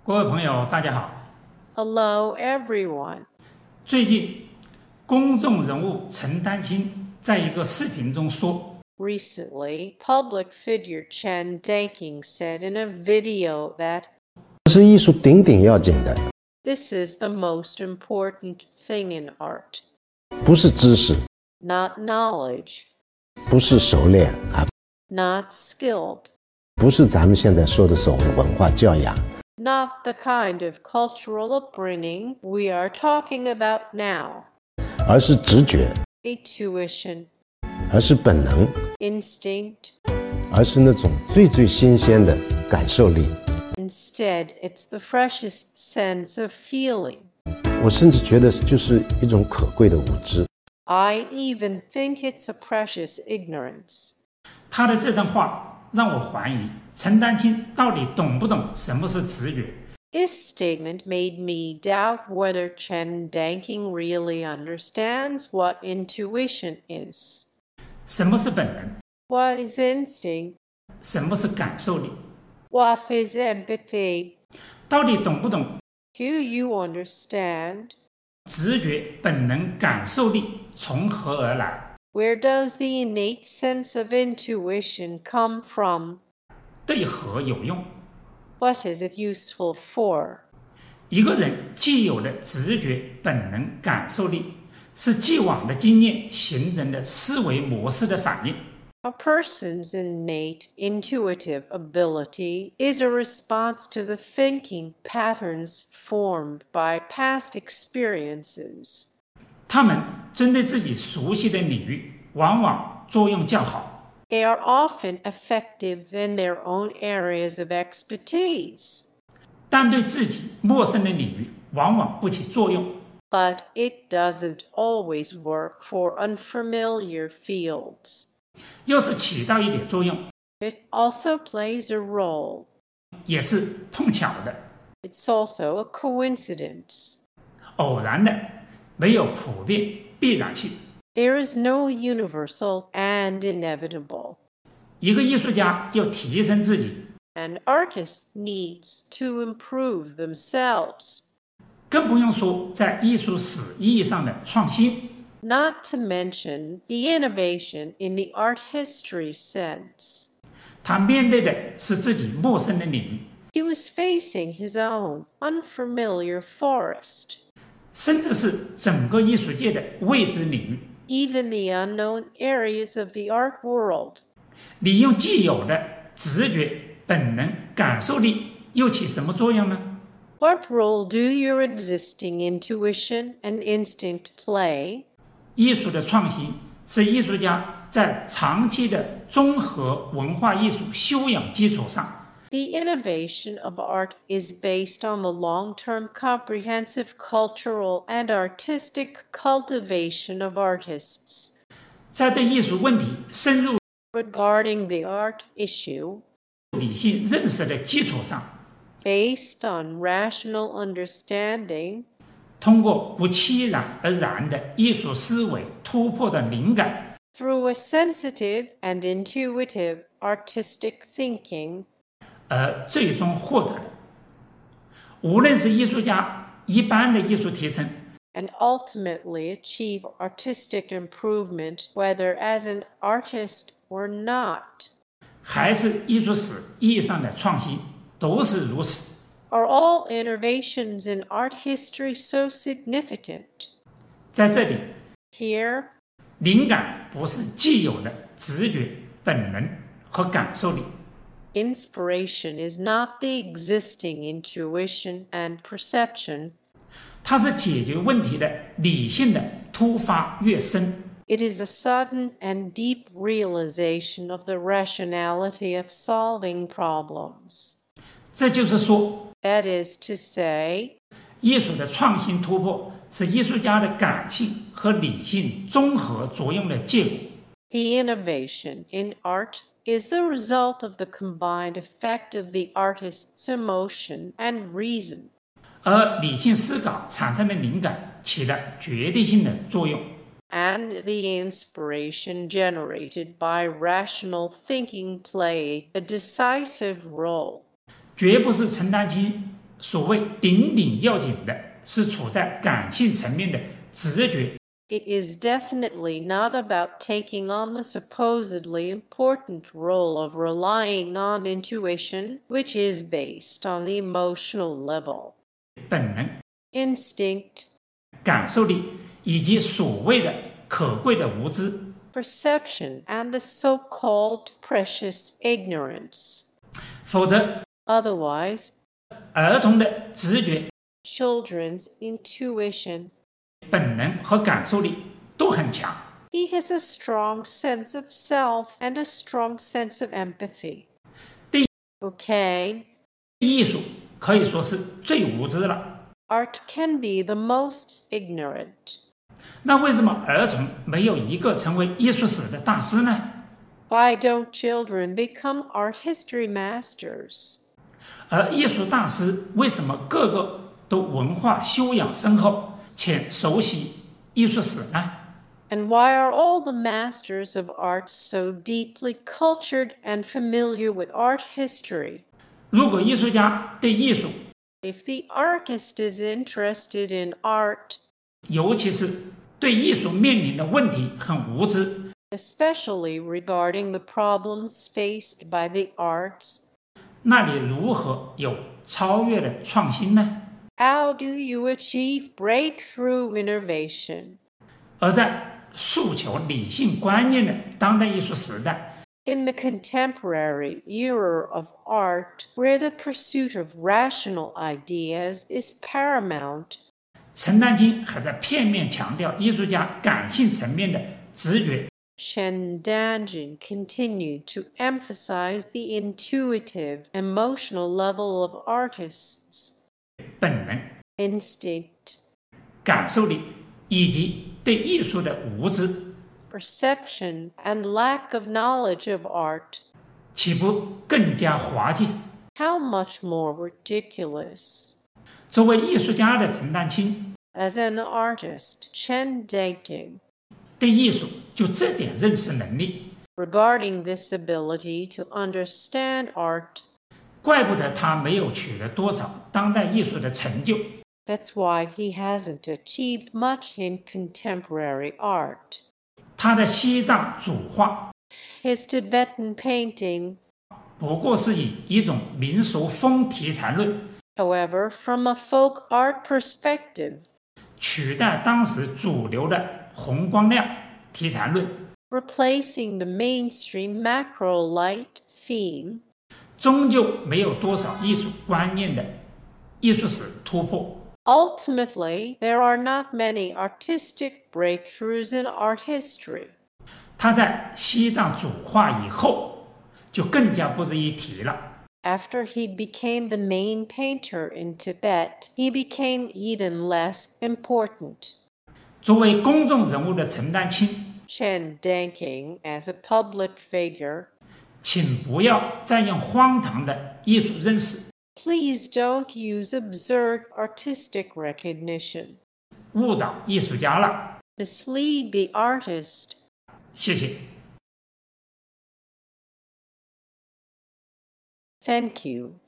各位朋友，大家好。 Hello, everyone. 最近，公众人物陈丹青在一个视频中说 Recently, public figure Chen Danking said in a video that 是艺术顶顶要紧的， this is the most important thing in art. 不是知识， Not knowledge, 不是熟练啊， not skilled, 不是咱们现在说的这种文化教养， not the kind of cultural upbringing we are talking about now. 而是直觉， Intuition, 而是本能， instinct. 而是那种最新鲜的感受力。 Instead, it's the freshest sense of feeling. 我甚至觉得就是一种可贵的无知。 I even think it's a precious ignorance. 他的这段话让我怀疑陈丹青到底懂不懂什么是直觉。 His statement made me doubt whether Chen Danking really understands what intuition is. 什么是本能？ What is instinct? 什么是感受力？ What is empathy? 到底懂不懂 Do you understand? 直觉、本能、感受力从何而来？ Where does the innate sense of intuition come from? 对何有用？ What is it useful for? 一个人既有的直觉、本能、感受力，是既往的经验形成的思维模式的反应。 A person's innate intuitive ability is a response to the thinking patterns formed by past experiences. 他们针对自己熟悉的领域，往往作用较好。 They are often effective in their own areas of expertise, 但对自己陌生的领域往往不起作用。 but it doesn't always work for unfamiliar fields. 要是起到一点作用， It also plays a role. 也是碰巧的、 It's also a coincidence. 偶然的，没有普遍必然性。 There is no universal and inevitable. 一个艺术家要提升自己， An artist needs to improve themselves, 更不用说在艺术史意义上的创新。 not to mention the innovation in the art history sense. 他面对的是自己陌生的领域， He was facing his own unfamiliar forest, 甚至是整个艺术界的未知领域。 even the unknown areas of the art world. 你用既有的直觉、本能、感受力又起什么作用呢？ What role do your existing intuition and instinct play? 艺术的创新是艺术家在长期的综合文化艺术修养基础上， The innovation of art is based on the long-term comprehensive cultural and artistic cultivation of artists. 在对艺术问题深入 Regarding the art issue, 理性认识的基础上， based on rational understanding, 通过不期然而然的艺术思维突破的灵感， through a sensitive and intuitive artistic thinking, 而最终获得的。无论是艺术家一般的艺术提升， and ultimately achieve artistic improvement, whether as an artist or not. 还是艺术史意义上的创新，都是如此。 Are all innovations in art history so significant? 在这里， Here, 灵感不是既有的直觉、本能和感受力， inspiration is not the existing intuition and perception. 它是解决问题的理性的突发跃升。 It is a sudden and deep realization of the rationality of solving problems. 这就是说， That is to say, 艺术的创新突破是艺术家的感性和理性综合作用的结果。 the innovation in art is the result of the combined effect of the artist's emotion and reason. 而理性思考产生的灵感起了决定性的作用。 And the inspiration generated by rational thinking play a decisive role. 绝不是陈丹青所谓顶顶要紧的是处在感性层面的直觉。 It is definitely not about taking on the supposedly important role of relying on intuition, which is based on the emotional level. 本能、 Instinct, 感受力以及所谓的可贵的无知， perception, and the so-called precious ignorance. 否则 Otherwise, 儿童的直觉、 children's intuition. 本能和感受力都很强。 He has a strong sense of self and a strong sense of empathy. 对 Okay, 艺术可以说是最无知了。 art can be the most ignorant. 那为什么儿童没有一个成为艺术史的大师呢？ Why don't children become art history masters? 而艺术大师为什么个个都文化修养深厚且熟悉艺术史呢？ And why are all the masters of art so deeply cultured and familiar with art history? 如果艺术家对艺术， If the artist is interested in art, 尤其是对艺术面临的问题很无知， especially regarding the problems faced by the arts, 那你如何有超越的创新呢？ how do you achieve breakthrough innovation? 而在诉求理性观念的当代艺术时代， In the contemporary era of art, where the pursuit of rational ideas is paramount, 陈丹青还在片面强调艺术家感性层面的直觉， Chen Danjin continued to emphasize the intuitive, emotional level of artists, 本能、 instinct, 感受力以及对艺术的无知， perception, and lack of knowledge of art. 岂不更加滑稽？ How much more ridiculous. 作为艺术家的陈丹青， As an artist, Chen Danjin, 对艺术就这点认识能力， regarding this ability to understand art, 怪不得他没有取得多少当代艺术的成就。 that's why he hasn't achieved much in contemporary art. 他的西藏主画 His Tibetan painting, 不过是以一种民俗风题材论 however, from a folk art perspective, 取代当时主流的红光亮题材论， replacing the mainstream macro light theme, 终究没有多少艺术观念的艺术史突破。 ultimately, there are not many artistic breakthroughs in art history. 他在西藏主画以后，就更加不值一提了。 After he became the main painter in Tibet, he became even less important. 作为公众人物的陈丹青， Chen Danjin, as a public figure, 请不要再用荒唐的艺术认识 please don't use absurd artistic recognition. 误导艺术家了。 Mislead the artist. 谢谢。 Thank you.